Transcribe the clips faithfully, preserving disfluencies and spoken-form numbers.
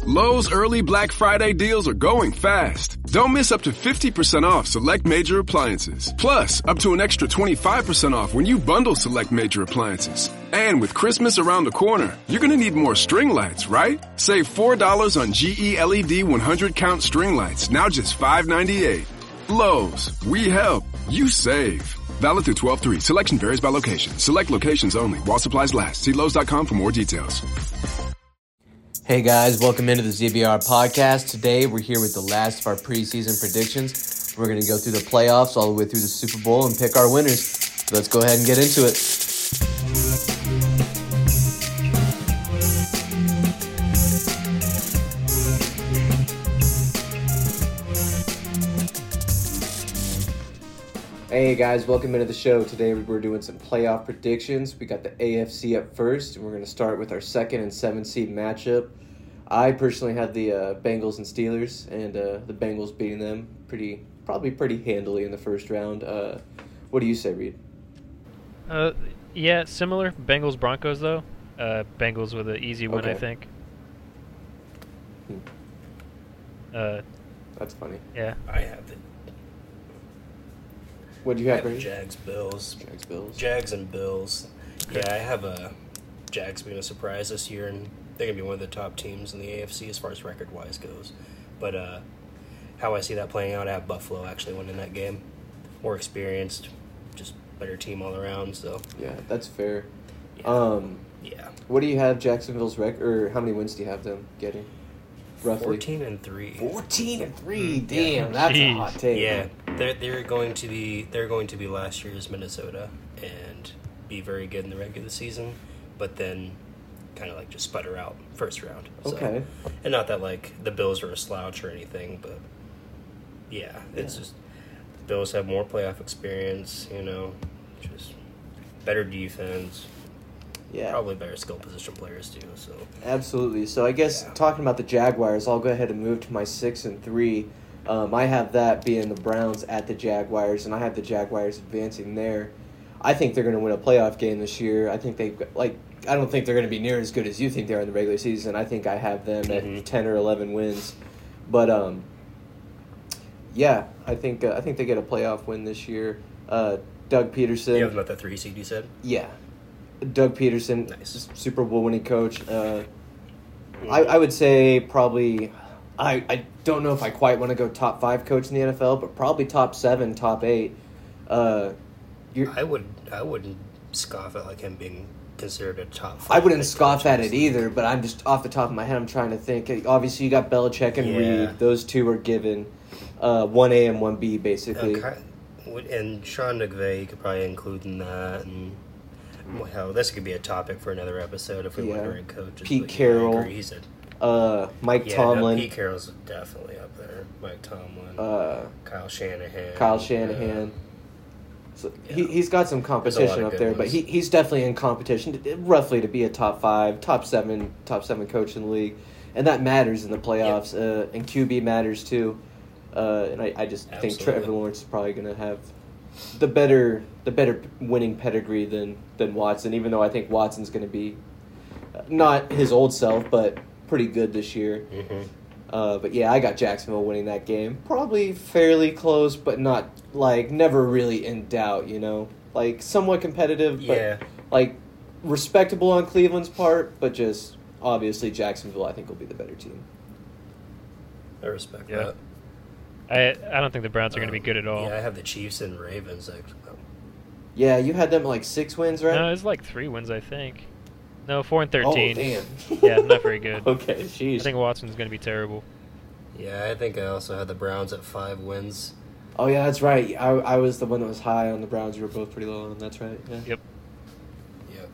Lowe's early Black Friday deals are going fast. Don't miss up to fifty percent off select major appliances. Plus, up to an extra twenty-five percent off when you bundle select major appliances. And with Christmas around the corner, you're gonna need more string lights, right? Save four dollars on G E L E D one hundred count string lights, now just five ninety-eight. Lowe's, we help, you save. Valid through twelve three. Selection varies by location. Select locations only. While supplies last. See Lowe's dot com for more details. Hey guys, welcome into the Z B R podcast. Today we're here with the last of our preseason predictions. We're going to go through the playoffs all the way through the Super Bowl and pick our winners. So let's go ahead and get into it. Hey guys, welcome into the show. Today we're doing some playoff predictions. We got the A F C up first, and we're going to start with our second and seventh seed matchup. I personally had the uh, Bengals and Steelers, and uh, the Bengals beating them pretty, probably pretty handily in the first round. Uh, what do you say, Reed? Uh, yeah, similar. Bengals Broncos though. Uh, Bengals with an easy win, Okay. I think. Hmm. Uh, That's funny. yeah. I have the, What do you I have, have the Reed? Jags, Bills. Jags, Bills. Jags and Bills. Yeah, I have a Jags being a surprise this year, and they're going to be one of the top teams in the A F C as far as record-wise goes. But uh, how I see that playing out, I have Buffalo actually winning that game. More experienced, just better team all around. So Yeah, that's fair. yeah. Um, yeah. what do you have Jacksonville's record, or how many wins do you have them getting? Roughly. fourteen and three. Fourteen and three. Mm, Damn, yeah. that's a Jeez. hot take. Yeah, they're they're going to be they're going to be last year's Minnesota and be very good in the regular season, but then kind of like just sputter out first round. So, Okay. and not that like the Bills are a slouch or anything, but yeah, it's Yeah. just the Bills have more playoff experience. You know, just better defense, Yeah. probably better skill position players too. So Absolutely. So I guess Yeah. talking about the Jaguars, I'll go ahead and move to my six and three. Um, I have that being the Browns at the Jaguars, and I have the Jaguars advancing there. I think they're going to win a playoff game this year. I think they like. I don't think they're going to be near as good as you think they are in the regular season. I think I have them Mhm. at ten or eleven wins, but um, yeah, I think uh, I think they get a playoff win this year. Uh, Doug Peterson. you have them at the three seed. You said. Yeah. Doug Peterson, Nice. Super Bowl winning coach. Uh, I, I would say probably, I, I don't know if I quite want to go top five coach in the N F L, but probably top seven, top eight. Uh, you're, I would I wouldn't scoff at like him being considered a top five. I wouldn't head scoff coach in at this it league. either, but I'm just off the top of my head, I'm trying to think. Obviously, you got Belichick and Yeah. Reed. Those two are given uh, one A and one B, basically. Okay. Would- And Sean McVay, you could probably include in that. And well, this could be a topic for another episode if we Yeah. went to rank coaches. Pete but yeah, I Carroll. agree. He's a, Uh, Mike yeah, no, Tomlin, Pete Carroll's definitely up there. Mike Tomlin, uh, Kyle Shanahan. Kyle Shanahan. So he, Yeah. he's got some competition of up good there, but ones. he, he's definitely in competition, to, roughly to be a top five, top seven, top seven coach in the league, and that matters in the playoffs. Uh, and Q B matters too. Uh, and I, I just think Absolutely. Trevor Lawrence is probably going to have the better the better winning pedigree than than Watson. Even though I think Watson's going to be uh, not his old self, but pretty good this year. Mm-hmm. Uh, but yeah, I got Jacksonville winning that game. Probably fairly close, but not, like, never really in doubt, you know? Like, somewhat competitive, but, Yeah. like, respectable on Cleveland's part, but just, obviously, Jacksonville, I think, will be the better team. I respect Yeah. that. I I don't think the Browns are going to be Um, good at all. Yeah, I have the Chiefs and Ravens. Actually. Yeah, you had them at, like, six wins, right? No, it's like three wins, I think. No, four and Oh, thirteen. damn. Yeah, not very good. Okay, I jeez. think Watson's going to be terrible. Yeah, I think I also had the Browns at five wins. Oh, yeah, that's right. I, I was the one that was high on the Browns. You were both pretty low on them. That's right. Yeah. Yep. Yep.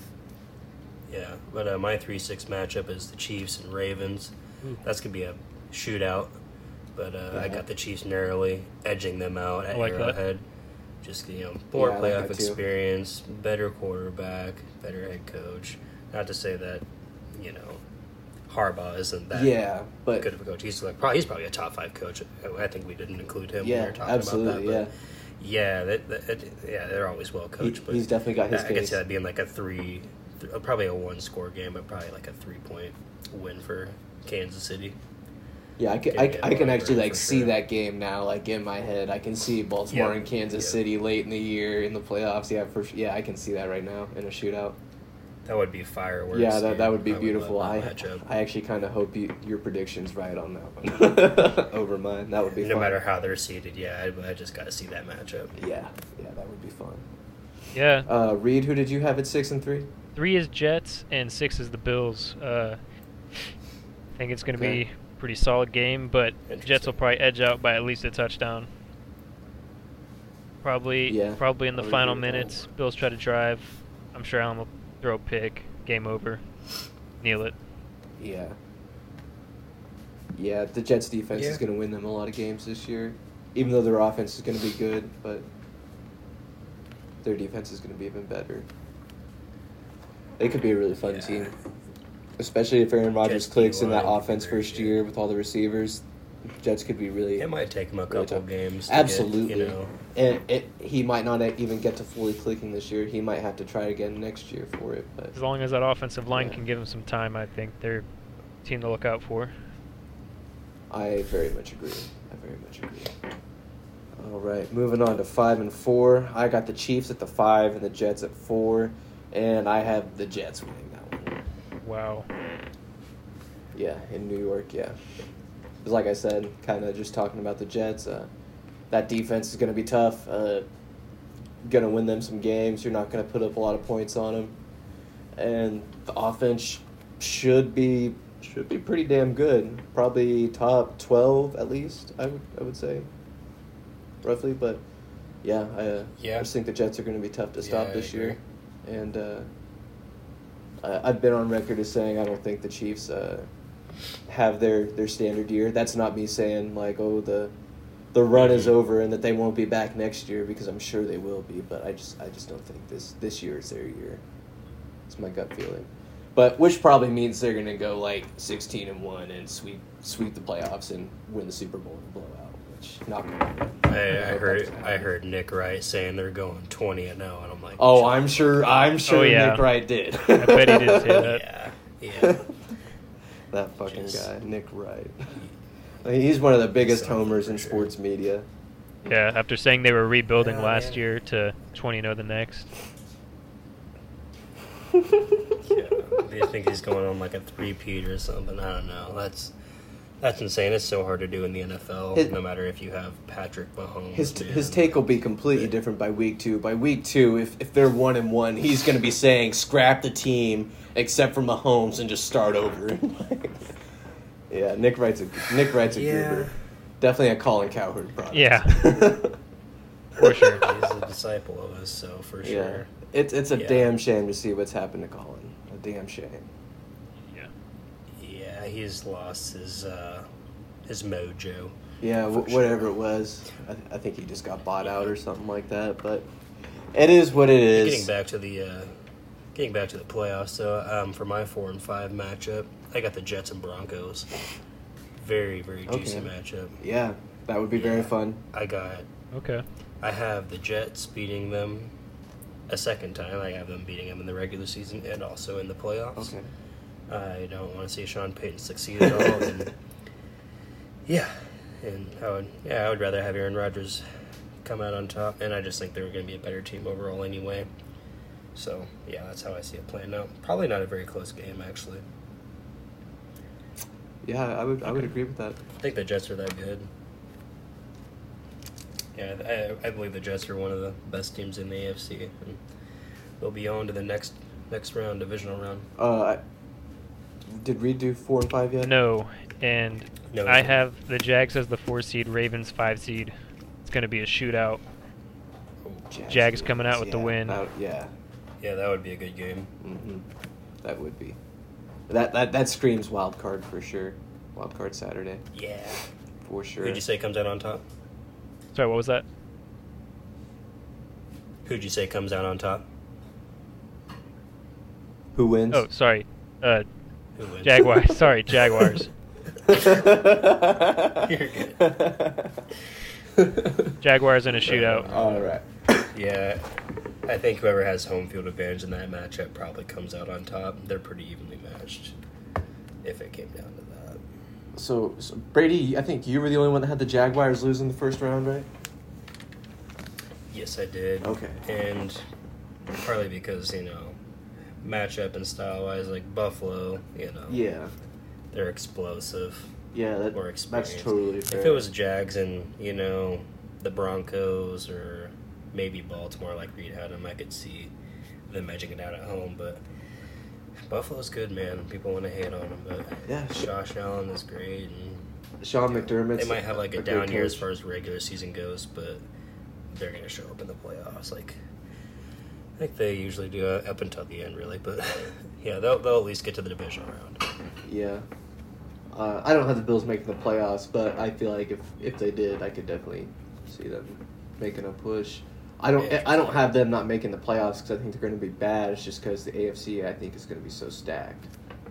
Yeah, but uh, my three six matchup is the Chiefs and Ravens. Ooh. That's going to be a shootout, but uh, I Yeah. got the Chiefs narrowly, edging them out at I like that. Arrowhead. Just, you know, more Yeah, I like playoff that too. experience, better quarterback, better head coach. Not to say that, you know, Harbaugh isn't that Yeah, but good of a coach. He's like probably he's probably a top five coach. I think we didn't include him when yeah, we were talking absolutely, about that. yeah. But yeah, that, that, yeah, they're always well He, coached. but he's definitely got his I could case. see that being like a three, th- probably a one score game, but probably like a three point win for Kansas City. Yeah, I can, Yeah, I, yeah, I can actually for like see sure. that game now, like in my head. I can see Baltimore Yep, and Kansas yep. City late in the year in the playoffs. Yeah, for yeah, I can see that right now in a shootout. That would be fireworks. Yeah, that, dude. that would be I beautiful. love I that matchup. I actually kind of hope you, your prediction's right on that one over mine. That would be No fun. matter how they're seeded, yeah, I, I just got to see that matchup. Yeah, yeah, that would be fun. Yeah. Uh, Reed, who did you have at six and three? Three is Jets and six is the Bills. Uh, I think it's going to Okay. be a pretty solid game, but Jets will Interesting. probably edge out by at least a touchdown. Probably, Yeah, probably in I the would final agree with that. minutes. Bills try to drive. I'm sure Allen will throw a pick. Game over. Kneel it. Yeah. Yeah, the Jets defense is Yeah. going to win them a lot of games this year, even though their offense is going to be good, but their defense is going to be even better. They could be a really fun Yeah. team, especially if Aaron Rodgers Jets clicks in that D-line could be offense very first good. year with all the receivers. Jets could be really, It might take him a really couple tough. games. To Absolutely. Get, you know, And it, he might not even get to fully clicking this year. He might have to try again next year for it. But As long as that offensive line Yeah. can give him some time, I think they're a team to look out for. I very much agree. I very much agree. All right, moving on to five and four. I got the Chiefs at the five and the Jets at four, and I have the Jets winning that one. Wow. Yeah, in New York, yeah. 'Cause like I said, kind of just talking about the Jets, uh, that defense is going to be tough. Uh, going to win them some games. You're not going to put up a lot of points on them. And the offense sh- should be should be pretty damn good. Probably top twelve at least, I would I would say. Roughly, but yeah, I, uh, Yeah. I just think the Jets are going to be tough to stop Yeah, I this year. agree. And uh, I, I've been on record as saying I don't think the Chiefs uh, have their, their standard year. That's not me saying like, oh, the the run is Mhm. over and that they won't be back next year, because I'm sure they will be. But I just I just don't think this this year is their year. It's my gut feeling. But which probably means they're gonna go like sixteen and one and sweep sweep the playoffs and win the Super Bowl in a blowout. Which not gonna happen. I, I hope heard that doesn't I happen. heard Nick Wright saying they're going twenty and zero, and I'm like, Oh, shut I'm up. sure. I'm sure Oh, yeah. Nick Wright did. I bet he did say that. Yeah, yeah. That fucking Just- guy, Nick Wright. I mean, he's one of the biggest Something homers for in sure. sports media. Yeah, after saying they were rebuilding Yeah, last man. year to twenty and oh the next. Yeah, they think he's going on like a three-peat or something. I don't know. That's that's insane. It's so hard to do in the N F L, His- no matter if you have Patrick Mahomes. His man. his take will be completely different by week two. By week two, if if they're one and one, he's going to be saying scrap the team except for Mahomes and just start over. Yeah, Nick Wright's a Nick Wright's a Yeah. goober. Definitely a Colin Cowherd product. Yeah. For sure. He's a disciple of us, so for Yeah, sure. it's it's a Yeah. damn shame to see what's happened to Colin. A damn shame. Yeah. Yeah, he's lost his uh, his mojo. Yeah, For w- whatever sure. it was. I, I think he just got bought out or something like that. But it is what it is. Getting back to the uh, getting back to the playoffs, so um, for my four and five matchup, I got the Jets and Broncos. Very very juicy Okay. matchup. Yeah, that would be very Yeah. fun. I got Okay. I have the Jets beating them a second time. I have them beating them in the regular season and also in the playoffs. Okay. I don't want to see Sean Payton succeed at all. And yeah, and I would yeah I would rather have Aaron Rodgers come out on top, and I just think they're going to be a better team overall anyway. So yeah, that's how I see it playing out. Probably not a very close game actually. Yeah, I would I would Okay. agree with that. I think the Jets are that good. Yeah, I, I believe the Jets are one of the best teams in the A F C, and they'll be on to the next next round, divisional round. Uh, I- did Reed do four and five yet? No, and No, I no. have the Jags as the four seed, Ravens five seed. It's going to be a shootout. Jags coming out with the yeah, win. that- yeah, Yeah, that would be a good game. hmm that would be. That that that screams wild card for sure. Wild card Saturday Yeah. for sure. Who'd you say comes out on top? Sorry, what was that? Who'd you say comes out on top? Who wins? Oh, sorry. Uh, Who wins? Jaguars. Sorry, Jaguars. You're Jaguars in a shootout. All right. Yeah, I think whoever has home field advantage in that matchup probably comes out on top. They're pretty evenly matched. if it came down to that. So, so Brady, I think you were the only one that had the Jaguars lose in the first round, right? Yes, I did. Okay. And partly because, you know, matchup and style-wise, like Buffalo, you know. Yeah. They're explosive. Yeah, that, More experienced. that's totally fair. If it was Jags and, you know, the Broncos or maybe Baltimore, like Reed had them, I could see them edging it out at home. But Buffalo's good, man. People want to hate on them, but yeah, Josh Allen is great. And Sean McDermott. they might have like a, a down year as coach. far as regular season goes, but they're going to show up in the playoffs. Like, I think they usually do uh, up until the end, really. But yeah, they'll they'll at least get to the divisional round. Yeah. Uh, I don't have the Bills making the playoffs, but I feel like if, if they did, I could definitely see them making a push. I don't I don't have them not making the playoffs because I think they're going to be bad. It's just because the A F C, I think, is going to be so stacked.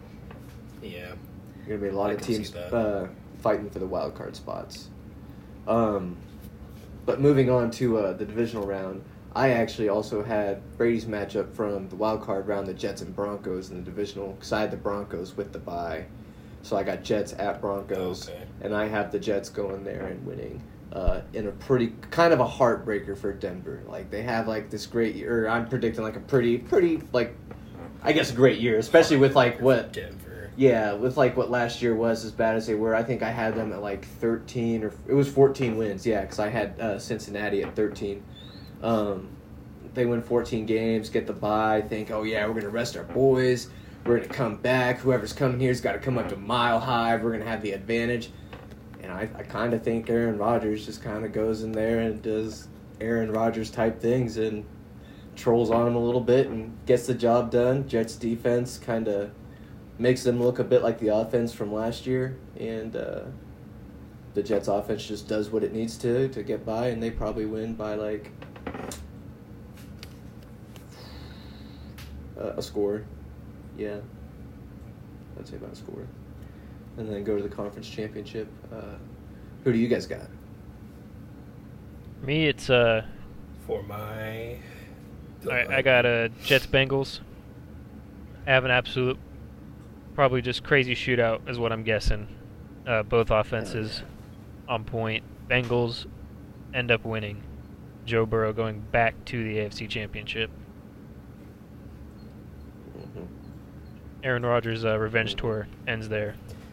Yeah. There's going to be a lot I of can see teams that. uh, fighting for the wild card spots. Um, but moving on to uh, the divisional round, I actually also had Brady's matchup from the wild card round, the Jets and Broncos in the divisional, because I had the Broncos with the bye. So I got Jets at Broncos, Okay. and I have the Jets going there and winning uh, in a pretty, kind of a heartbreaker for Denver. Like, they have, like, this great year. I'm predicting, like, a pretty, pretty, like, I guess a great year, especially with, like, what... Denver. Yeah, with, like, what last year was as bad as they were. I think I had them at, like, thirteen, or it was fourteen wins, yeah, because I had uh, Cincinnati at thirteen. Um, they win fourteen games, get the bye, think, oh, yeah, we're going to rest our boys. We're going to come back. Whoever's coming here's got to come up to Mile High. We're going to have the advantage. And I, I kind of think Aaron Rodgers just kind of goes in there and does Aaron Rodgers type things and trolls on him a little bit and gets the job done. Jets defense kind of makes them look a bit like the offense from last year. And uh, the Jets offense just does what it needs to to get by. And they probably win by like uh, a score. Yeah, I'd say about a score. And then go to the conference championship. Uh, who do you guys got? Me, it's uh, For my... I, I got uh, Jets Bengals. I have an absolute, probably just crazy shootout is what I'm guessing. Uh, both offenses on point. Bengals end up winning. Joe Burrow going back to the A F C Championship. Mm-hmm. Aaron Rodgers' uh, revenge tour ends there.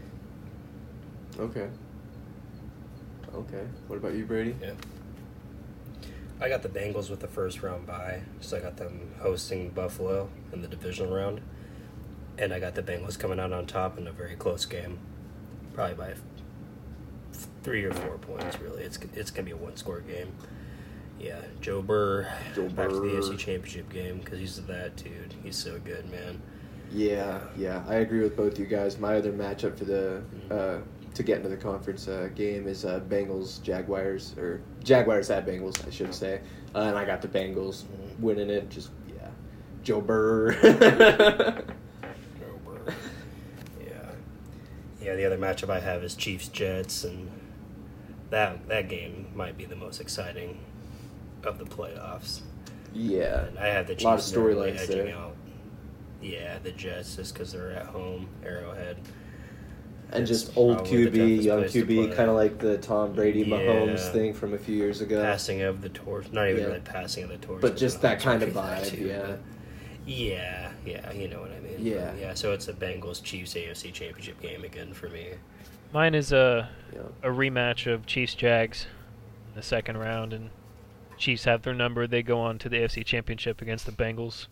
Okay. Okay. What about you, Brady? Yeah. I got the Bengals with the first round bye, so I got them hosting Buffalo in the divisional round. And I got the Bengals coming out on top in a very close game. Probably by f- three or four points, really. It's it's going to be a one-score game. Yeah, Joe Burr, Joe back to the A F C Burr. Championship game, because he's that dude. He's so good, man. Yeah, yeah. I agree with both you guys. My other matchup for the uh, to get into the conference uh, game is uh, Bengals Jaguars or Jaguars at Bengals, I should say. Uh, and I got the Bengals Mhm. winning it. Just yeah, Joe Burr. Joe Burr. Yeah. Yeah, the other matchup I have is Chiefs-Jets, and that that game might be the most exciting of the playoffs. Yeah, And I have the a lot of Chiefs narrowly storylines edging there. out. Yeah, the Jets, just because they're at home, Arrowhead. and It's just old probably Q the B, toughest young place Q to B, play. kind of like the Tom Brady Mahomes Yeah. thing from a few years ago. Passing of the torch. Not even Yeah. really passing of the torch. But just that Mahomes kind of would be that vibe, too, yeah. but- Yeah, yeah, you know what I mean. Yeah. But yeah, so it's a Bengals-Chiefs A F C Championship game again for me. Mine is a Yeah. a rematch of Chiefs Jags in the second round, and Chiefs have their number. They go on to the A F C Championship against the Bengals.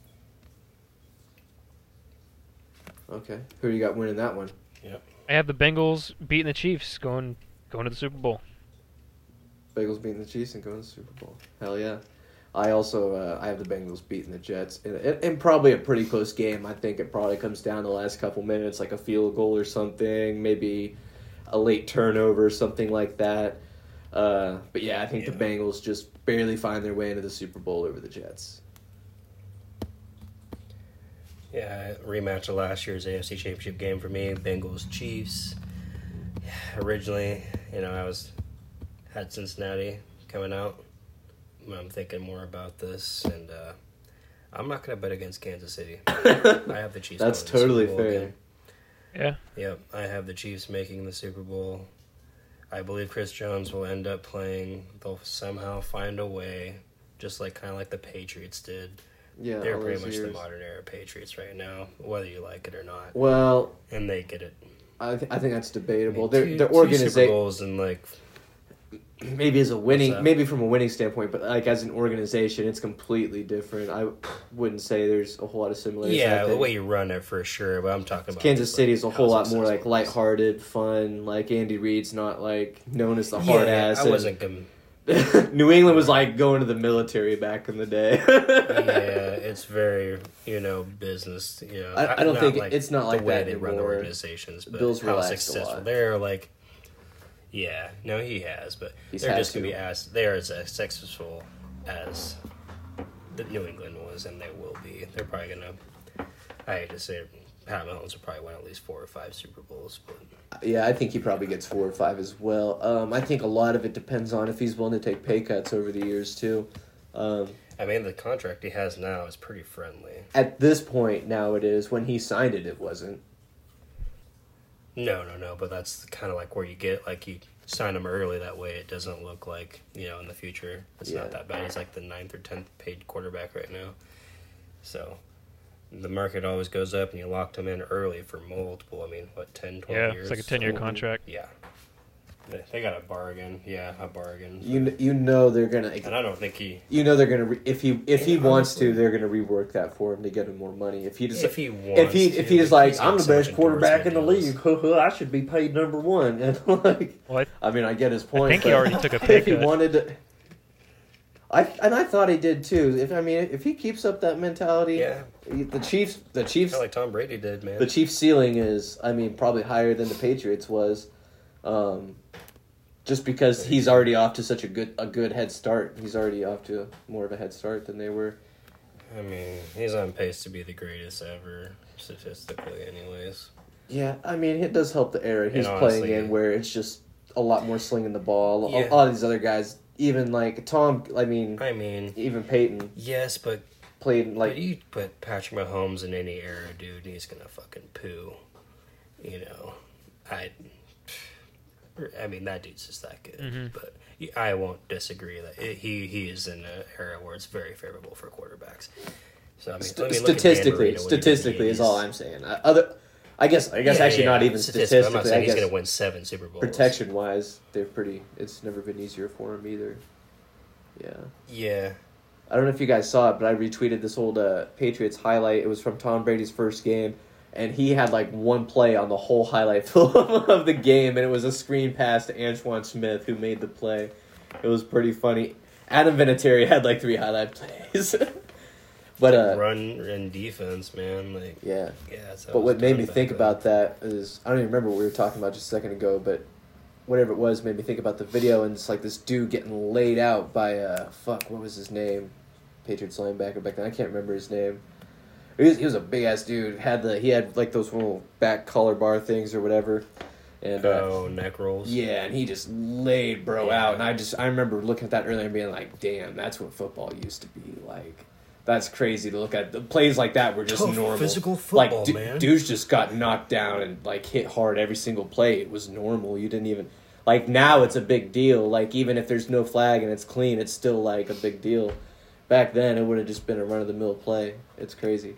Okay. Who do you got winning that one? Yep. I have the Bengals beating the Chiefs, going going to the Super Bowl. Bengals beating the Chiefs and going to the Super Bowl. Hell yeah. I also uh, I have the Bengals beating the Jets in, in, in probably a pretty close game. I think it probably comes down to the last couple minutes, like a field goal or something, maybe a late turnover, something like that. Uh, but yeah, I think Yeah. the Bengals just barely find their way into the Super Bowl over the Jets. Yeah, rematch of last year's A F C Championship game for me, Bengals Chiefs. Originally, you know, I was had Cincinnati coming out. I'm thinking more about this, and uh, I'm not going to bet against Kansas City. I have the Chiefs. That's going to the totally Super Bowl fair. again. Yeah. Yep, I have the Chiefs making the Super Bowl. I believe Chris Jones will end up playing. They'll somehow find a way, just like kind of like the Patriots did. Yeah, They're all pretty those much years. the modern era Patriots right now, whether you like it or not. Well, And they get it. I, th- I think that's debatable. I mean, Their two, their two Super organization Bowls and like maybe as a winning, that? maybe from a winning standpoint, but like as an organization, it's completely different. I wouldn't say there's a whole lot of similarities. I yeah, the think. way you run it for sure. But I'm talking about Kansas just, City like, is a how whole lot more like successful it is. lighthearted, fun. Like Andy Reid's not like known as the hard Yeah, ass. I and wasn't. Com- New England was like going to the military back in the day. yeah, it's very you know business. You know, I- I don't not think- like it's not like the way that they run the anymore. organizations, but Bill's how relaxed a successful lot. they're like. Yeah, no, he has, but He's they're had just gonna to. be as they are as successful as the New England was, and they will be. They're probably gonna. I hate to say it, Pat Mahomes will probably win at least four or five Super Bowls, but Yeah, I think he probably gets four or five as well. Um, I think a lot of it depends on if he's willing to take pay cuts over the years too. Um, I mean the contract he has now is pretty friendly. at this point now it is. When he signed it, it wasn't. No, no, no, but that's kind of like where you get like you sign him early. That way, it doesn't look like you know in the future it's Yeah. not that bad. He's like the ninth or tenth paid quarterback right now, so the market always goes up, and you locked him in early for multiple. I mean, what ten, twelve Yeah, years? it's like a ten-year Mhm. contract. Yeah, they, they got a bargain. Yeah, a bargain. You kn- you know they're gonna and I don't think he. you know they're gonna re- if he if he Yeah, wants honestly. to they're gonna rework that for him to get him more money. If he just If he wants if he to, if he's like, like he's I'm got the so best much quarterback in the endorsement league, I should be paid number one. And like, What? I mean, I get his point. think he but already took a pay if he cut. wanted to. I and I thought he did too. If I mean, if he keeps up that mentality, Yeah. the Chiefs, the Chiefs, Kind of like Tom Brady did, man. the Chiefs' ceiling is, I mean, probably higher than the Patriots was, um, just because he's already off to such a good a good head start. He's already off to more of a head start than they were. I mean, he's on pace to be the greatest ever, statistically, anyways. Yeah, I mean, it does help the era he's And playing honestly- in, where it's just a lot more slinging the ball. A- Yeah. A lot of these other guys, even like Tom, I mean, I mean, even Peyton yes, but played like like you put Patrick Mahomes in any era, dude, he's gonna fucking poo. You know, I. I mean, that dude's just that good. Mhm. But I won't disagree that it, he he is in an era where it's very favorable for quarterbacks. So I mean, st- I mean, look at Dan statistically, Marino when he did the statistically is all eighties. I'm saying. I, other, I guess, I guess Yeah, actually yeah, not even statistically. statistically. I'm not saying I he's guess gonna win seven Super Bowls. protection wise, they're pretty. It's never been easier for him either. Yeah. Yeah. I don't know if you guys saw it, but I retweeted this old uh, Patriots highlight. It was from Tom Brady's first game, and he had like one play on the whole highlight film of the game, and it was a screen pass to Antoine Smith, who made the play. It was pretty funny. Adam Vinatieri had like three highlight plays. But uh, Run and defense, man. Like, yeah. yeah. That's how But it's what made done me back think then. about that is I don't even remember what we were talking about just a second ago, but whatever it was made me think about the video, and it's like this dude getting laid out by uh fuck what was his name, Patriots linebacker back then. I can't remember his name. He was, he was a big ass dude. Had the he had like those little back collar bar things or whatever, and uh, Oh, neck rolls. yeah, and he just laid bro Yeah. out. And I just I remember looking at that earlier and being like, damn, that's what football used to be like. That's crazy to look at. The plays like that were just Tough normal. physical like, football, du- man. dudes just got knocked down and like hit hard every single play. It was normal. You didn't even like now it's a big deal. Like even if there's no flag and it's clean, it's still like a big deal. Back then, it would have just been a run of the mill play. It's crazy.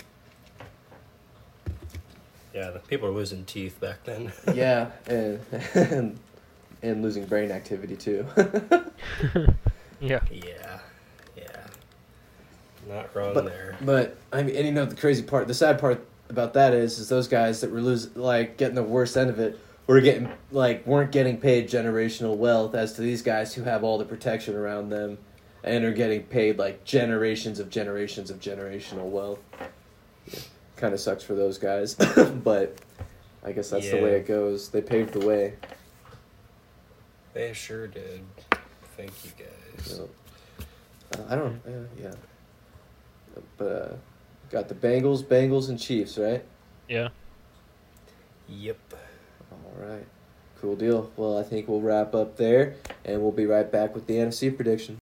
Yeah, the people are losing teeth back then. Yeah, and and, and losing brain activity too. Yeah. yeah, yeah. Not wrong But, there. but I mean, and you know the crazy part, the sad part about that is, is those guys that were losing, like getting the worst end of it, were getting like weren't getting paid generational wealth as to these guys who have all the protection around them, and are getting paid like generations of generations of generational wealth. Yeah. Kind of sucks for those guys, but I guess that's the Yeah. way it goes. They paved the way. They sure did. Thank you, guys. So, uh, I don't. Uh, yeah. But uh, got the Bengals, Bengals, and Chiefs, right? Yeah. Yep. All right. Cool deal. Well, I think we'll wrap up there, and we'll be right back with the N F C prediction.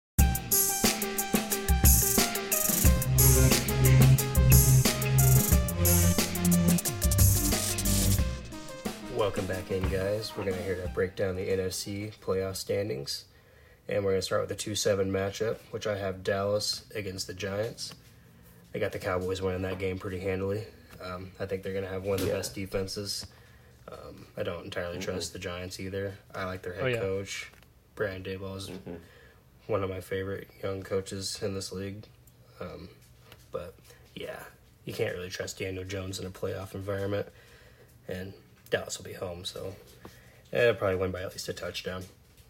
welcome back in, guys. We're going to here to break down the N F C playoff standings. And we're going to start with the two seven matchup, which I have Dallas against the Giants. I got the Cowboys winning that game pretty handily. Um, I think they're going to have one of the Yeah. best defenses. Um, I don't entirely Mm-hmm. trust the Giants either. I like their head Oh, yeah. coach. Brian Daboll is Mm-hmm. one of my favorite young coaches in this league. Um, but, yeah, you can't really trust Daniel Jones in a playoff environment. And Dallas will be home, so they'll probably win by at least a touchdown.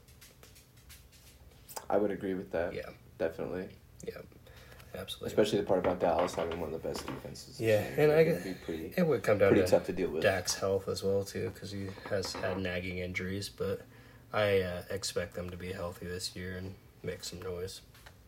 I would agree with that. Yeah. Definitely. Yeah, absolutely. Especially the part about Dallas having one of the best defenses. Yeah, and I it get- would be pretty, It would come down pretty to tough to deal with. Dak's health as well, too, because he has had nagging injuries. But I uh, expect them to be healthy this year and make some noise.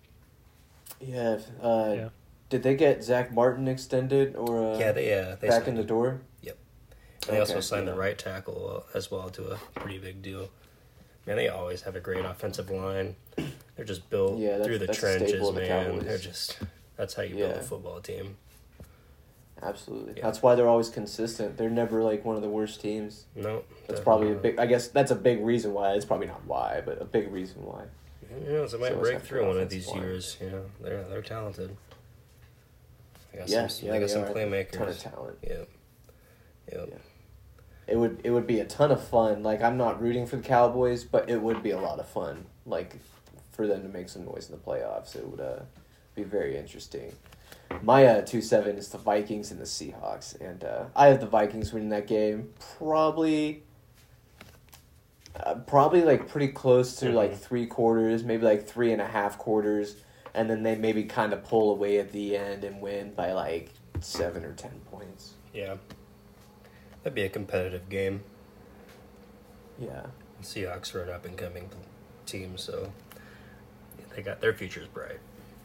Yeah. Uh, Yeah. Did they get Zach Martin extended or uh, yeah, they uh, they back signed in the him. door? Yep. And they also Okay, signed yeah. the right tackle uh, as well to a pretty big deal. Man, they always have a great offensive line. They're just built Yeah, that's- through the that's a trenches, staple of the man. Cowboys. They're just that's how you build Yeah. a football team. Absolutely. Yeah. That's why they're always consistent. They're never like one of the worst teams. No, That's definitely probably a not. big. I guess that's a big reason why. It's probably not why, but a big reason why. You know, they might So it's break have through good one of offensive these line. years. You know, they're they're talented. They got Yeah, some, yeah, they got they some are. playmakers. Ton of talent. Yep. Yep. Yeah. It would it would be a ton of fun. Like I'm not rooting for the Cowboys, but it would be a lot of fun. Like for them to make some noise in the playoffs, it would uh, be very interesting. My uh, two seven is the Vikings and the Seahawks, and uh, I have the Vikings winning that game. Probably, uh, probably like pretty close to Mhm. like three quarters, maybe like three and a half quarters, and then they maybe kind of pull away at the end and win by like seven or ten points. Yeah. That'd be a competitive game. Yeah. The Seahawks are an up and coming team, so they got their future's bright.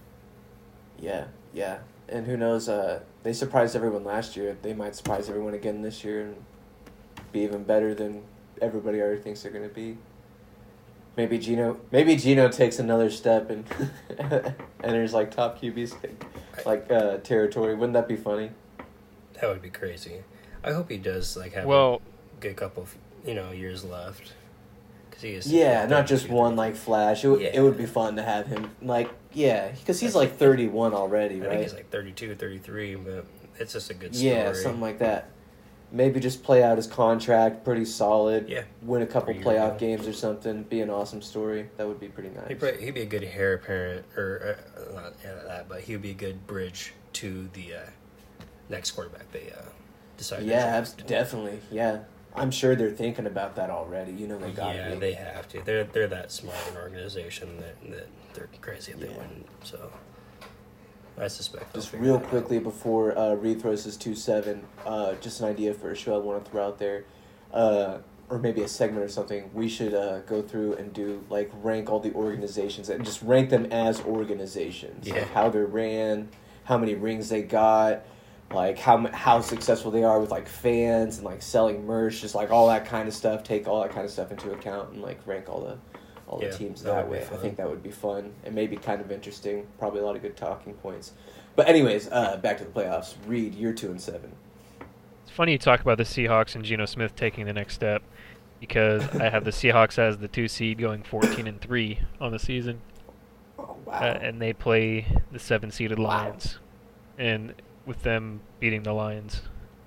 Yeah, yeah. And who knows, uh, they surprised everyone last year. They might surprise everyone again this year and be even better than everybody already thinks they're going to be. Maybe Gino maybe Gino takes another step and enters like top Q B's like uh, territory. Wouldn't that be funny? That would be crazy. I hope he does like have Well, a good couple of, you know, years left. Cause he is Yeah, not just thirty-two, one like flash. It, would Yeah. it would be fun to have him like yeah, because he's like thirty-one already, I think right? he's like thirty-two, thirty-three, but it's just a good story. Yeah, something like that. Maybe just play out his contract pretty solid. Yeah. Win a couple Three-year playoff deal. games or something. Be an awesome story. That would be pretty nice. He'd, probably, he'd be a good heir apparent, or uh, not yeah, that, but he would be a good bridge to the uh, next quarterback they uh, decide. to Yeah, draft. abs- definitely. Yeah, I'm sure they're thinking about that already. You know, they got Yeah, to be. they have to. They're they're that smart an organization that, that they're crazy if they Yeah. win. So I suspect. they'll Just figure real that out. quickly before uh, Reed throws his two seven, uh, just an idea for a show I want to throw out there, uh, or maybe a segment or something. We should uh, go through and do like rank all the organizations and just rank them as organizations, Yeah. like how they're ran, how many rings they got, like how m- how successful they are with like fans and like selling merch, just like all that kind of stuff. Take all that kind of stuff into account and like rank all the all Yeah, the teams that that would be way. I fun. think that would be fun and maybe kind of interesting. Probably a lot of good talking points. But anyways, uh, back to the playoffs. Reed, you're two and seven. it's funny you talk about the Seahawks and Geno Smith taking the next step because I have the Seahawks as the two seed going fourteen and three on the season, Oh wow! uh, and they play the seven seeded Wow. Lions, and with them beating the Lions.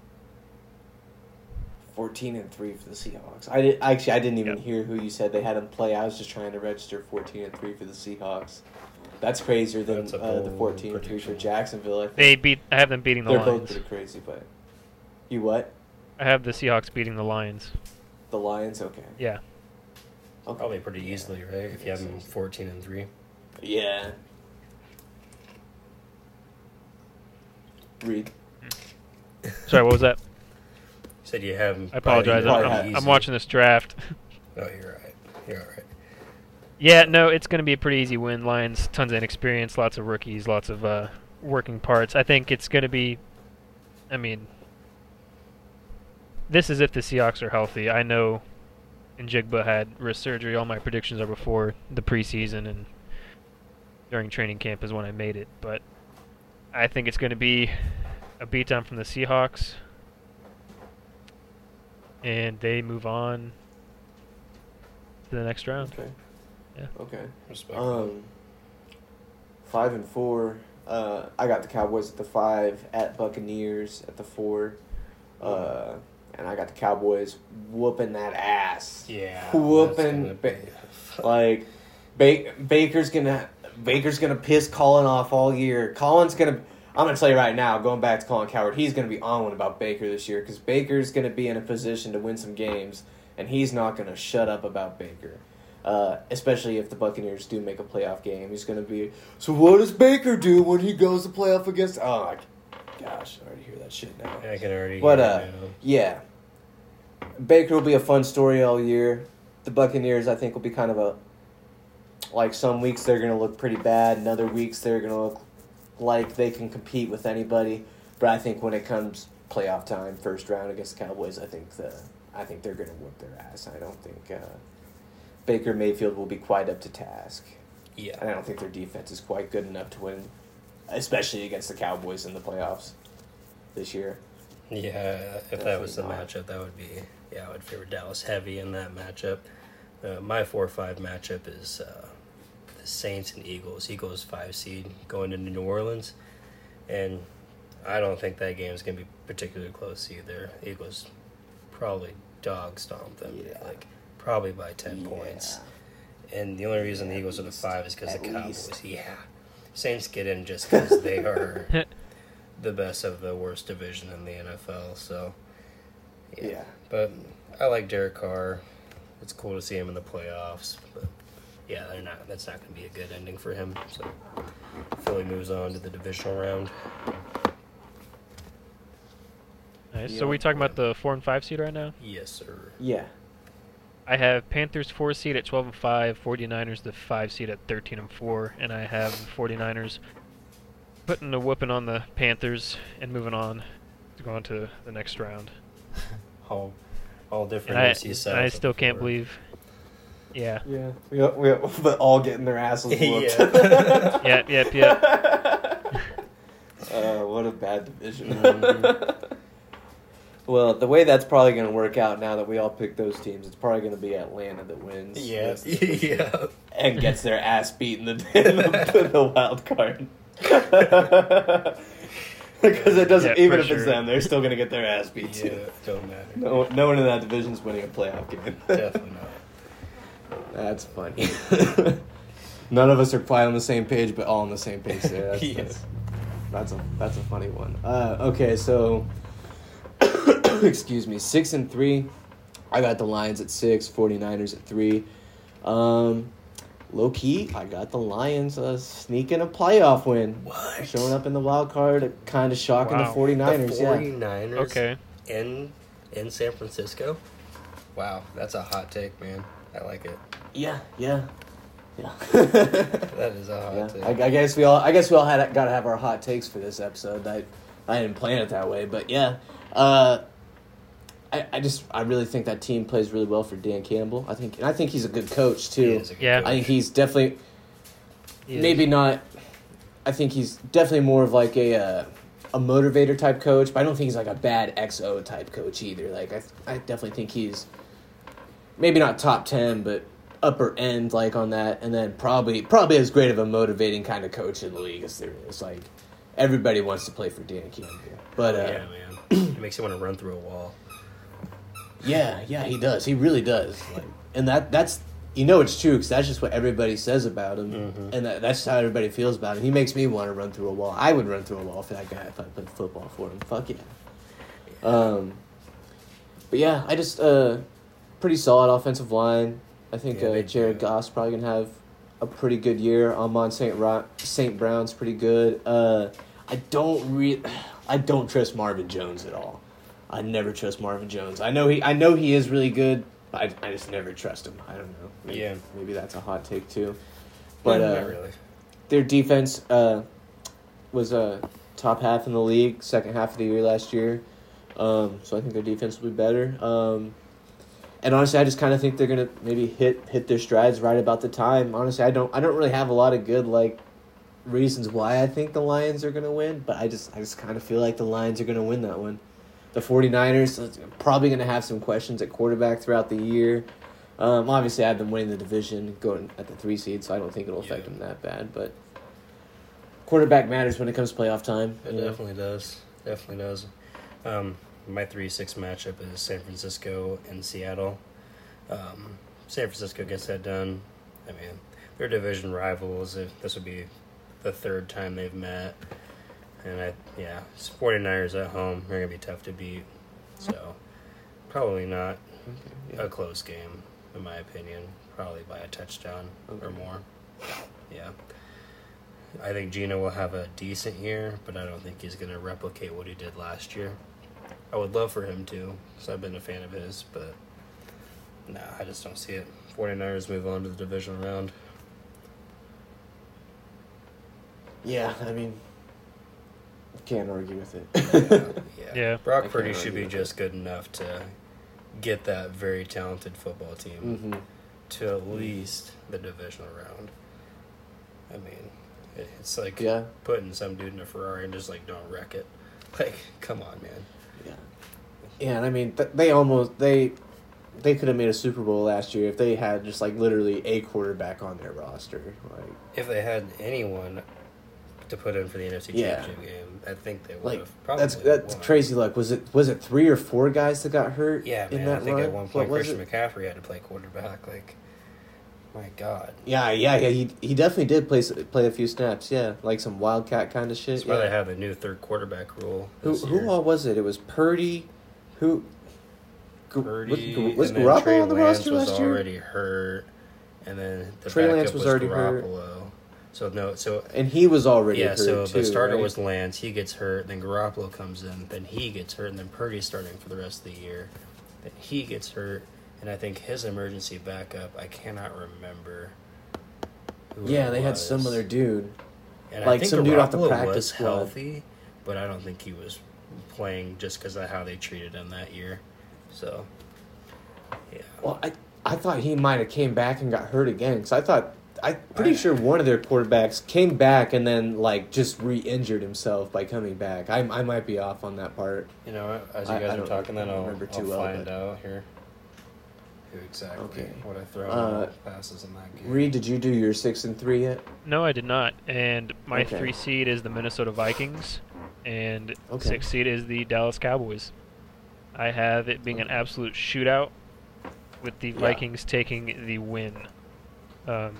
fourteen and three for the Seahawks. I did actually. I didn't even Yeah. hear who you said they had them play. I was just trying to register fourteen and three for the Seahawks. That's crazier than That's a uh, the bold fourteen and three for prediction. Jacksonville. I think. They beat. I have them beating the They're both Lions. pretty crazy, but you what? I have the Seahawks beating the Lions. The Lions? Okay. Yeah. Okay. Probably pretty easily, right? If you have them fourteen and three. Yeah. Reed. Sorry, what was that? You said you have them. I apologize. probably I'm, have I'm, I'm watching this draft. Oh, you're right. You're all right. Yeah, no, it's going to be a pretty easy win. Lions, tons of inexperience, lots of rookies, lots of uh, working parts. I think it's going to be, I mean, this is if the Seahawks are healthy. I know Njigba had wrist surgery. All my predictions are before the preseason and during training camp is when I made it. But I think it's going to be a beatdown from the Seahawks. and they move on to the next round. Okay. Yeah. Okay. Respect. Um, five and four. Uh, I got the Cowboys at the five, at Buccaneers at the four, uh, and I got the Cowboys whooping that ass. Yeah. Whooping, that's ba- gonna like, ba- Baker's gonna Baker's gonna piss Colin off all year. Colin's gonna. I'm gonna tell you right now, going back to Colin Cowherd, he's gonna be on one about Baker this year because Baker's gonna be in a position to win some games, and he's not gonna shut up about Baker. Uh, especially if the Buccaneers do make a playoff game, he's gonna be. So what does Baker do when he goes to playoff against? Oh my gosh, I already hear that shit now. be, I can already. But hear uh, it now. yeah, Baker will be a fun story all year. The Buccaneers, I think, will be kind of a. Like some weeks they're gonna look pretty bad, and other weeks they're gonna look like they can compete with anybody. But I think when it comes playoff time, first round against the Cowboys, I think the I think they're gonna whoop their ass. I don't think uh, Baker Mayfield will be quite up to task, Yeah. and I don't think their defense is quite good enough to win, especially against the Cowboys in the playoffs this year. Yeah, if that was the Definitely not. matchup, that would be, yeah, I would favor Dallas heavy in that matchup. Uh, my four five matchup is uh, the Saints and Eagles. Eagles five seed going into New Orleans, and I don't think that game is going to be particularly close either. Eagles probably dog stomp them, Yeah. like probably by ten Yeah. points. And the only reason the At Eagles are the least. five is because At the Cowboys. least. Yeah, Saints get in just because they are the best of the worst division in the N F L. So, yeah. Yeah. But I like Derek Carr. It's cool to see him in the playoffs. But yeah, they're not. That's not going to be a good ending for him. So Philly moves on to the divisional round. Nice. So we talking about the four and five seed right now? Yes, sir. Yeah. I have Panthers four seed at twelve and five, 49ers the five seed at thirteen and four, and I have the 49ers putting a whooping on the Panthers and moving on to go on to the next round. All, all different And I, A F C South. and I still can't before. believe. Yeah. Yeah. We we but all getting their asses whooped. Yeah. Yep. Yep. Yep. Uh, what a bad division. Mhm. Well, the way that's probably going to work out now that we all pick those teams, it's probably going to be Atlanta that wins. Yeah. Yeah. And gets their ass beat in the, in the, in the wild card. Because it doesn't, Yeah, even for if it's sure. them, they're still going to get their ass beat Yeah. too. Don't matter. No, no one in that division is winning a playoff game. Definitely not. That's funny. None of us are quite on the same page, but all on the same page there. That's, Yeah. that's, that's a that's a funny one. Uh, okay, so excuse me, six and three. I got the Lions at six, 49ers at three. Um, low key, I got the Lions uh, sneaking a playoff win. What? Showing up in the wild card, kind of shocking Wow. the 49ers. The yeah. 49ers Okay. in in San Francisco? Wow, that's a hot take, man. I like it. Yeah, yeah, yeah. That is a hot Yeah, take. I, I guess we all. I guess we all had got to have our hot takes for this episode. I, I didn't plan it that way, but yeah. Uh, I, I just, I really think that team plays really well for Dan Campbell. I think, and I think he's a good coach He too. is a good Yeah. coach. I think he's definitely, He is. maybe not. I think he's definitely more of like a, uh, a motivator type coach, but I don't think he's like a bad X O type coach either. Like I, I definitely think he's maybe not top ten, but upper end like on that, and then probably probably as great of a motivating kind of coach in the league as there is. Like everybody wants to play for Dan Campbell, but uh, yeah, man. It makes you want to run through a wall. yeah, yeah, he does. He really does. Like, and that that's you know it's true because that's just what everybody says about him, Mhm. and that, that's how everybody feels about him. He makes me want to run through a wall. I would run through a wall for that guy if I played football for him. Fuck yeah. Um, but yeah, I just uh, pretty solid offensive line. I think Yeah, uh, they Jared do. Goss probably gonna have a pretty good year. Amon Saint Ro- Saint Brown's pretty good. Uh, I don't re- I don't trust Marvin Jones at all. I never trust Marvin Jones. I know he I know he is really good, but I, I just never trust him. I don't know. Maybe, Yeah. maybe that's a hot take too. But No, uh, not really. their defense uh, was uh, top half in the league, second half of the year last year. Um, so I think their defense will be better. Um, and honestly, I just kind of think they're gonna maybe hit hit their strides right about the time. Honestly, I don't I don't really have a lot of good like reasons why I think the Lions are gonna win, but I just I just kind of feel like the Lions are gonna win that one. the 49ers are probably going to have some questions at quarterback throughout the year. Um, obviously, I have them winning the division, going at the three seed, so I don't think it'll affect Yeah. them that bad. But quarterback matters when it comes to playoff time. It you know? definitely does. Definitely does. Um, my three six matchup is San Francisco and Seattle. Um, San Francisco gets that done. I mean, they're division rivals. If this would be the third time they've met. And, I yeah, 49ers at home. They're going to be tough to beat. So, probably not Okay, yeah. a close game, in my opinion. Probably by a touchdown Okay. or more. Yeah. I think Gino will have a decent year, but I don't think he's going to replicate what he did last year. I would love for him to, because I've been a fan of his, but nah, I just don't see it. 49ers move on to the divisional round. Yeah, I mean, can't argue with it. Yeah. Yeah. Brock I Purdy can't should argue be with just good enough to get that very talented football team hmm to at least the divisional round. I mean, it, it's like Yeah. putting some dude in a Ferrari and just, like, don't wreck it. Like, come on, man. Yeah. Yeah, and I mean, th- they almost, they they could have made a Super Bowl last year if they had just, like, literally a quarterback on their roster. Like, If they had anyone to put in for the N F C Yeah. Championship game, I think they would like have probably that's that's won. crazy luck. Was it was it three or four guys that got hurt Yeah, in man. that I think run? at one What point was Christian it? McCaffrey had to play quarterback. Like, my God. Yeah, yeah, yeah. He he definitely did play s- play a few snaps. Yeah, like some wildcat kind of shit. That's why yeah. they have the new third quarterback rule. Who This who year. all was it? It was Purdy. Who? G- Purdy, was was and then Garoppolo Trey on the Lance roster was last year? already hurt, and then the Trey backup Lance was already hurt. Garoppolo. So no, so And he was already yeah, hurt so too, the starter right? was Lance. He gets hurt. Then Garoppolo comes in. Then he gets hurt. And then Purdy's starting for the rest of the year. Then he gets hurt. And I think his emergency backup, I cannot remember. Who Yeah, it they had was. some other dude. And like I think some dude off the Garoppolo practice was squad. healthy, but I don't think he was playing just because of how they treated him that year. So, yeah. Well, I I thought he might have came back and got hurt again. Because I thought I'm pretty sure one of their quarterbacks came back and then like just re-injured himself by coming back. I I might be off on that part. You know, what, as you I- guys I are don't talking, then I'll, remember too I'll well, find but- out here who exactly Okay. what I throw Uh, passes in that game. Reed, did you do your six and three yet? No, I did not. And my Okay. three seed is the Minnesota Vikings, and Okay. six seed is the Dallas Cowboys. I have it being an absolute shootout, with the Yeah. Vikings taking the win. Um,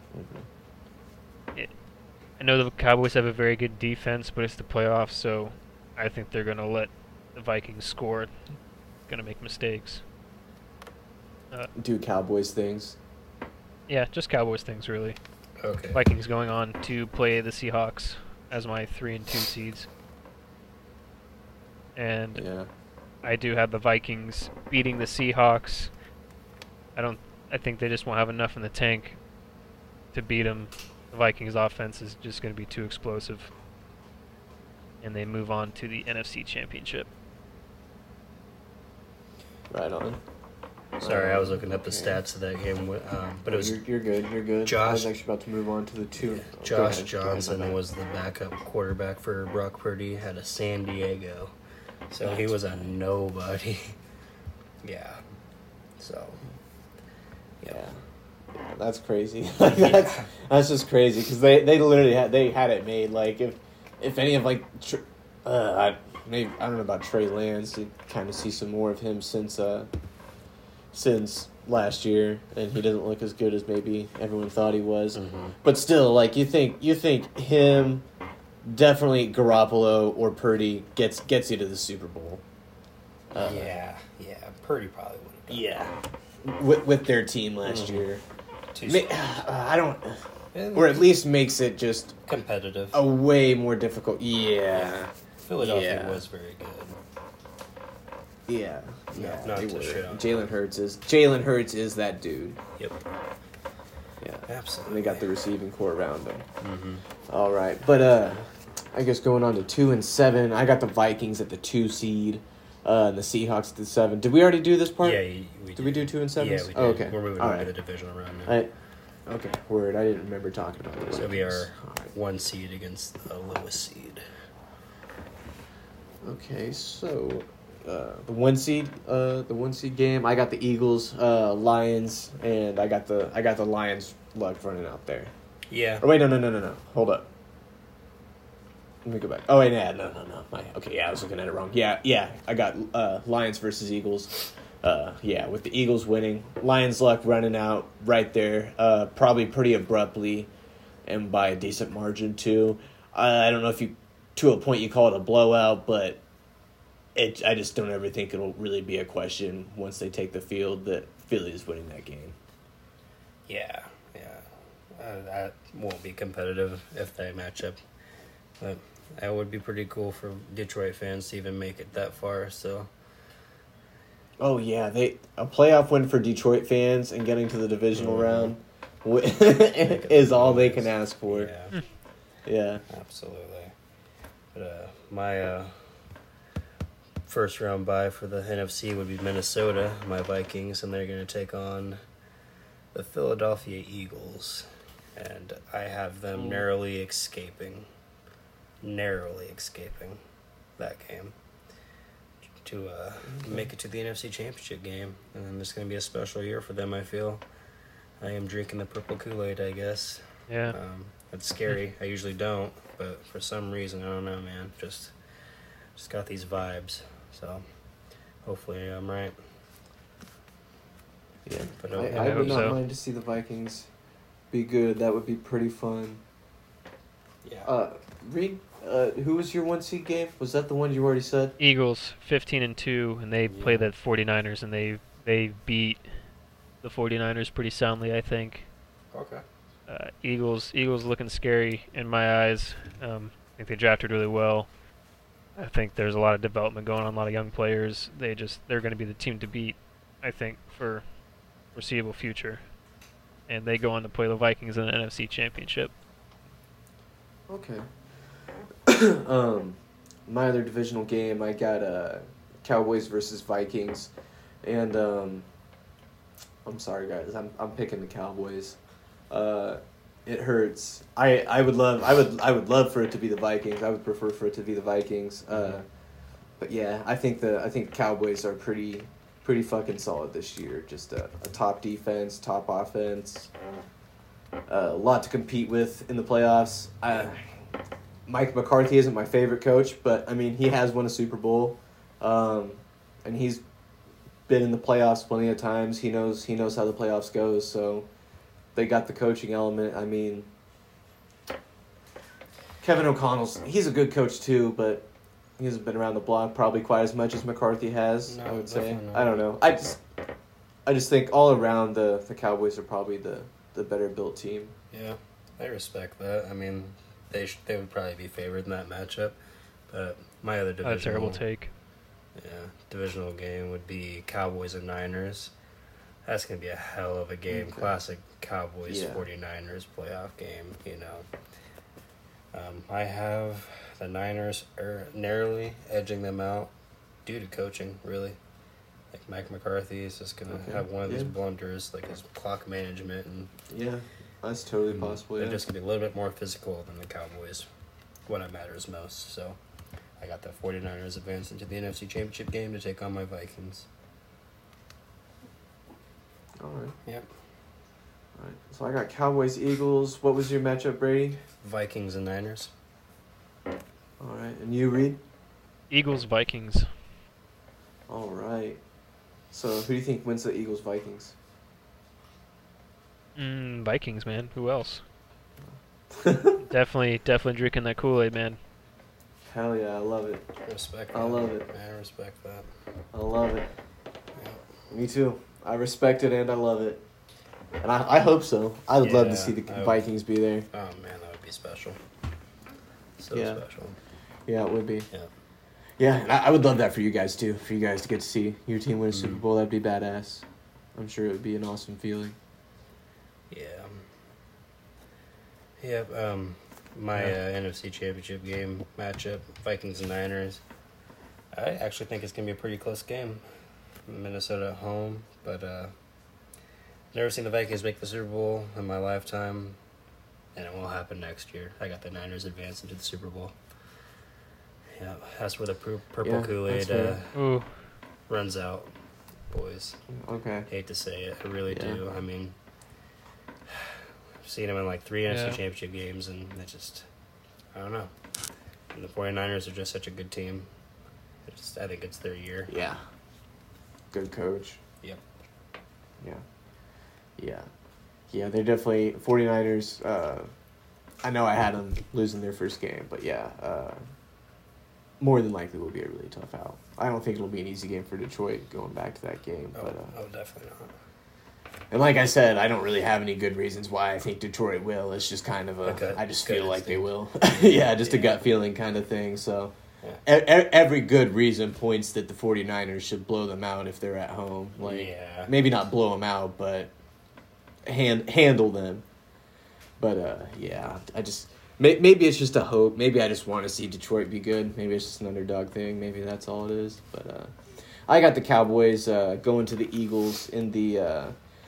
it, I know the Cowboys have a very good defense, but it's the playoffs, so I think they're gonna let the Vikings score. Gonna make mistakes. Uh, Do Cowboys things. yeah, just Cowboys things really. Okay. Vikings going on to play the Seahawks as my three and two seeds. And Yeah. I do have the Vikings beating the Seahawks. I don't. I think they just won't have enough in the tank to beat them. The Vikings' offense is just going to be too explosive, and they move on to the N F C Championship. Right on. Sorry, I was looking up the Okay. stats of that game, um, but it was you're, you're good. You're good. I Josh- was actually about to move on to the two. oh, go Josh ahead, go ahead, Johnson my bad. was the backup quarterback for Brock Purdy. Had a San Diego, so he That's was a right. nobody. yeah. So. Yeah. Yeah, that's crazy. like that's Yeah. that's just crazy because they, they literally had they had it made. Like if if any of like, tr- uh, I maybe I don't know about Trey Lance. You kind of see some more of him since uh since last year, and he doesn't look as good as maybe everyone thought he was. Mhm. But still, like you think you think him, definitely Garoppolo or Purdy gets gets you to the Super Bowl. Uh, yeah, yeah. Purdy probably would have done Yeah. With with their team last Mhm. year. Too Ma- strong. uh, I don't, And or at least makes it just competitive. a way more difficult. Yeah, Philadelphia yeah. was very good. yeah, yeah. not they to were. shit on Jalen Hurts is Jalen Hurts is that dude. Yep, Yeah, and absolutely. they got the receiving core around them. Mm-hmm. All right, but uh, I guess going on to two and seven, I got the Vikings at the two seed, uh, and the Seahawks at the seven. Did we already do this part? Yeah, y- we Did we do two and seven? Yeah, we did. Oh, okay. We're moving All on to right. the divisional round now. I, okay, word. I didn't remember talking about this. So we are one seed against the lowest seed. Okay, so uh, the one seed uh, the one seed game. I got the Eagles, uh, Lions, and I got the I got the Lions luck running out there. Yeah. Oh wait, no, no, no, no, no. Hold up. Let me go back. Oh wait, yeah, no, no, no. My, okay, yeah, I was looking at it wrong. Yeah, yeah, I got uh, Lions versus Eagles. Uh, yeah, with the Eagles winning, Lions luck running out right there. Uh, probably pretty abruptly, and by a decent margin too. I, I don't know if you, to a point, you call it a blowout, but it. I just don't ever think it'll really be a question once they take the field that Philly is winning that game. Yeah, yeah. Uh, that won't be competitive if they match up. But that would be pretty cool for Detroit fans to even make it that far. So. Oh yeah, they a playoff win for Detroit fans and getting to the divisional mm-hmm. round is all they can ask for. Yeah, yeah, absolutely. But uh, my uh, first round bye for the N F C would be Minnesota, my Vikings, and they're going to take on the Philadelphia Eagles, and I have them narrowly escaping, narrowly escaping that game. To uh, mm-hmm. make it to the N F C Championship game, and it's going to be a special year for them. I feel I am drinking the purple Kool-Aid, I guess. Yeah, um, it's scary. I usually don't, but for some reason, I don't know, man. Just, just got these vibes. So, hopefully, I'm right. Yeah, but I, I, I, I would not so. mind to see the Vikings be good. That would be pretty fun. Yeah. Uh, Reed, uh, who was your one seed game? Was that the one you already said? Eagles fifteen and two, and they Yeah. play the 49ers, and they they beat the 49ers pretty soundly, I think. Okay. Uh, Eagles Eagles looking scary in my eyes. Um, I think they drafted really well. I think there's a lot of development going on, a lot of young players. They just they're going to be the team to beat, I think, for foreseeable future. And they go on to play the Vikings in the N F C Championship. Okay. um, my other divisional game, I got uh, Cowboys versus Vikings, and um, I'm sorry guys, I'm I'm picking the Cowboys. Uh, it hurts. I, I would love I would I would love for it to be the Vikings. I would prefer for it to be the Vikings. Uh, but yeah, I think the I think Cowboys are pretty pretty fucking solid this year. Just a, a top defense, top offense, uh, a lot to compete with in the playoffs. I, Mike McCarthy isn't my favorite coach, but I mean he has won a Super Bowl, um, and he's been in the playoffs plenty of times. He knows he knows how the playoffs goes. So they got the coaching element. I mean, Kevin O'Connell's he's a good coach too, but he hasn't been around the block probably quite as much as McCarthy has. No, I would say. not. I don't know. I just I just think all around the the Cowboys are probably the the better built team. Yeah, I respect that. I mean, they sh- they would probably be favored in that matchup, but my other divisional... A terrible take. Yeah, divisional game would be Cowboys and Niners. That's going to be a hell of a game. Okay. Classic Cowboys Yeah. 49ers playoff game, you know. Um, I have the Niners er, narrowly edging them out due to coaching, really. Like Mike McCarthy is just going to Okay. have one of these Yeah. blunders, like his clock management, and Yeah, that's totally possible. they're Yeah. just going to be a little bit more physical than the Cowboys when it matters most. So I got the 49ers advancing to the N F C Championship game to take on my Vikings. All right. Yep. All right. So I got Cowboys, Eagles. What was your matchup, Brady? Vikings and Niners. All right. And you, Reed? Eagles, Vikings. All right. So who do you think wins the Eagles Vikings? Mm, Vikings, man. Who else? definitely, definitely drinking that Kool-Aid, man. Hell yeah, I love it. Respect I that. love it. I respect that. I love it. Yeah. Me too. I respect it and I love it. And I, I hope so. I would love to Yeah, see the I would- Vikings be there. Oh man, that would be special. So Yeah. special. Yeah, it would be. Yeah. Yeah, and I, I would love that for you guys too. For you guys to get to see your team win a Super Mhm. Bowl, that'd be badass. I'm sure it would be an awesome feeling. Yeah. Yep. Um, my Yeah. uh, N F C Championship game matchup: Vikings and Niners. I actually think it's gonna be a pretty close game. Minnesota at home, but uh, never seen the Vikings make the Super Bowl in my lifetime, and it won't happen next year. I got the Niners advancing to the Super Bowl. Yeah, that's where the pur- purple Yeah, Kool-Aid that's uh, fair. Ooh, runs out, boys. Okay. Hate to say it, I really Yeah. do. I mean, I've seen him in like three N F C Yeah. Championship games, and it just, I don't know. And the 49ers are just such a good team. It just, I think it's their year. Yeah. Good coach. Yep. Yeah. Yeah. Yeah, they're definitely 49ers. Uh, I know I had them losing their first game, but yeah, uh, more than likely will be a really tough out. I don't think it'll be an easy game for Detroit going back to that game. Oh, But uh, oh, definitely not. and like I said, I don't really have any good reasons why I think Detroit will. It's just kind of a, Okay. I just Good feel like they instinct. will. yeah, just a Yeah. gut feeling kind of thing. So Yeah. e- e- every good reason points that the 49ers should blow them out if they're at home. Like Yeah. maybe not blow them out, but hand handle them. But uh, yeah, I just may, maybe it's just a hope. Maybe I just want to see Detroit be good. Maybe it's just an underdog thing. Maybe that's all it is. But uh, I got the Cowboys uh, going to the Eagles in the uh,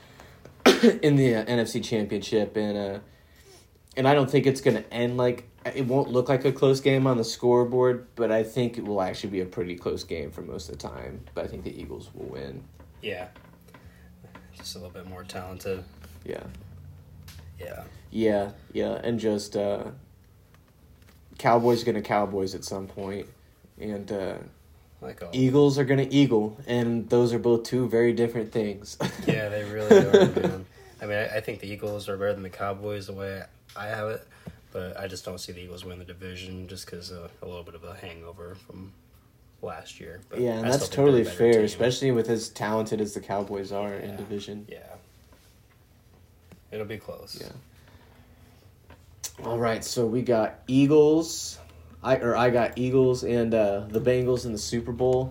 in the uh, N F C Championship, and uh, and I don't think it's gonna end like it won't look like a close game on the scoreboard, but I think it will actually be a pretty close game for most of the time. But I think the Eagles will win. Yeah. Just a little bit more talented. Yeah. Yeah. Yeah, yeah, and just uh, Cowboys gonna Cowboys at some point, and uh, Like all. Eagles are gonna Eagle, and those are both two very different things. Yeah, they really are, man. I mean, I, I think the Eagles are better than the Cowboys the way I have it, but I just don't see the Eagles win the division just because of a little bit of a hangover from last year. But yeah, and I that's still think they're totally a better fair, team. especially with as talented as the Cowboys are in Yeah. division. Yeah. It'll be close. Yeah. All right, so we got Eagles, I or I got Eagles and uh, the Bengals in the Super Bowl.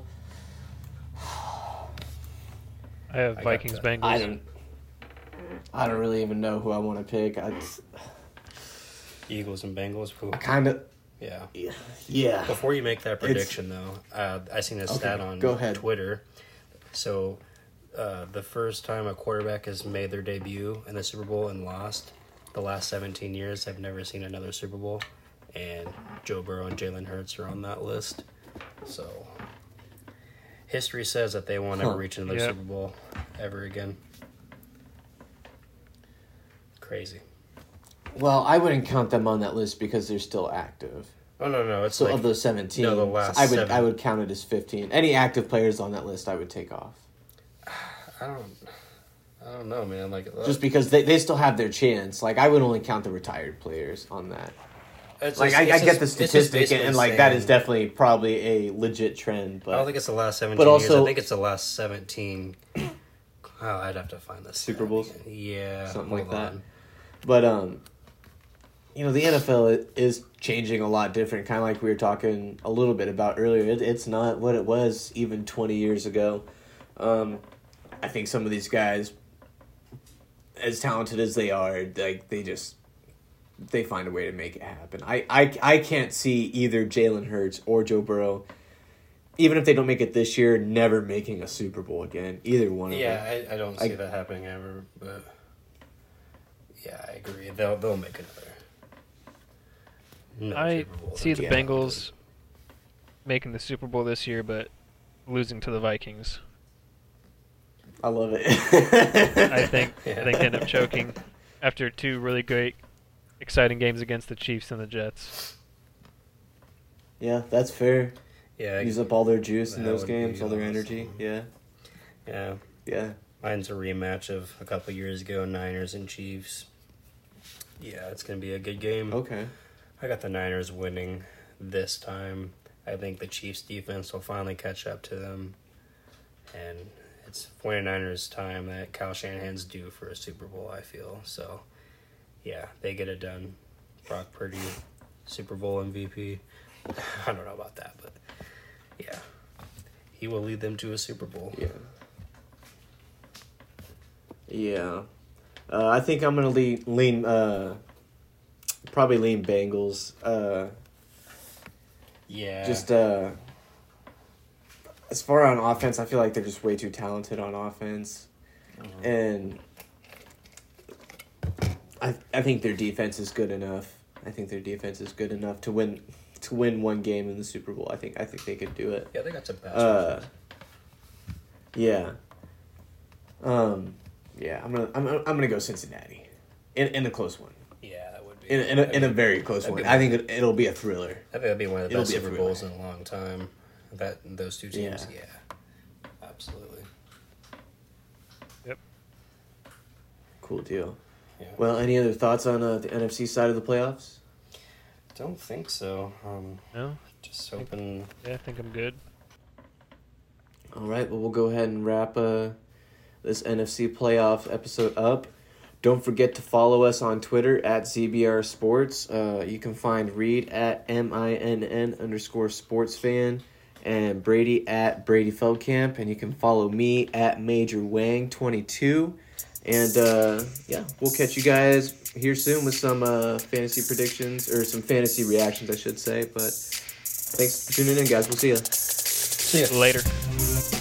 I have I got Vikings that. Bengals. I don't, I don't really even know who I want to pick. I, Eagles and Bengals. Who, I kind of, yeah. yeah, yeah. Before you make that prediction, though, uh, I seen a stat on go ahead. Twitter. So, uh, the first time a quarterback has made their debut in the Super Bowl and lost, the last seventeen years, I've never seen another Super Bowl, and Joe Burrow and Jalen Hurts are on that list. So, history says that they won't Huh. ever reach another Yep. Super Bowl ever again. Crazy. Well, I wouldn't count them on that list because they're still active. Oh no, no, it's So like of those seventeen, no, the last I would seven. I would count it as fifteen. Any active players on that list, I would take off, I don't, I don't know, man. Like just because they, they still have their chance. Like I would only count the retired players on that. it's Like just- I, it's I just- get the it's just statistic, and, basically and like that is saying- definitely probably a legit trend. But I don't think it's the last seventeen But years. also- I think it's the last seventeen. Oh, I'd have to find this. Super Bowls? Yeah, Something hold like that. on. But um, you know, the N F L is changing a lot different. Kind of like we were talking a little bit about earlier. It, it's not what it was even twenty years ago. Um, I think some of these guys, as talented as they are, like they just they find a way to make it happen. I I, I can't see either Jalen Hurts or Joe Burrow, even if they don't make it this year, never making a Super Bowl again. Either one of them. Yeah, I, I don't see I- that happening ever. But yeah, I agree. They'll they'll make another. another I Super Bowl. see the Yeah. Bengals making the Super Bowl this year, but losing to the Vikings. I love it. I think Yeah. I think they end up choking after two really great, exciting games against the Chiefs and the Jets. Yeah, that's fair. Yeah, Use up all their juice in that those would games, be all their awesome. energy. Yeah, yeah. yeah. Mine's a rematch of a couple years ago, Niners and Chiefs. Yeah, it's gonna be a good game. Okay. I got the Niners winning this time. I think the Chiefs defense will finally catch up to them. And it's 49ers time that Kyle Shanahan's due for a Super Bowl, I feel. So, yeah, they get it done. Brock Purdy, Super Bowl M V P. I don't know about that, but yeah. He will lead them to a Super Bowl. Yeah. Yeah. Uh, I think I'm gonna lean, lean uh, probably lean Bengals. Uh, Yeah. just uh, as far on offense, I feel like they're just way too talented on offense, Mhm. and I I think their defense is good enough. I think their defense is good enough to win to win one game in the Super Bowl. I think I think they could do it. Yeah, they got some pass Uh, rushers. yeah. Um, yeah. I'm gonna I'm I'm gonna go Cincinnati, in in a close one. Yeah, that would be. In in a, in a mean, very close that'd one. be- I think it, it'll be a thriller. I think that'd be one of the It'll best be a Super thriller. Bowls in a long time. That those two teams, Yeah. yeah, absolutely. Yep. Cool deal. Yeah. Well, any other thoughts on uh, the N F C side of the playoffs? Don't think so. Um, No? just hoping. Yeah, I think I'm good. All right, well, we'll go ahead and wrap uh, this N F C playoff episode up. Don't forget to follow us on Twitter at Z B R Sports. Uh, you can find Reed at M I N N underscore sports fan and Brady at Brady Feldkamp. And you can follow me at Major Wang twenty-two. And, uh, yeah, we'll catch you guys here soon with some uh, fantasy predictions, or some fantasy reactions, I should say. But thanks for tuning in, guys. We'll see you. See ya. Later.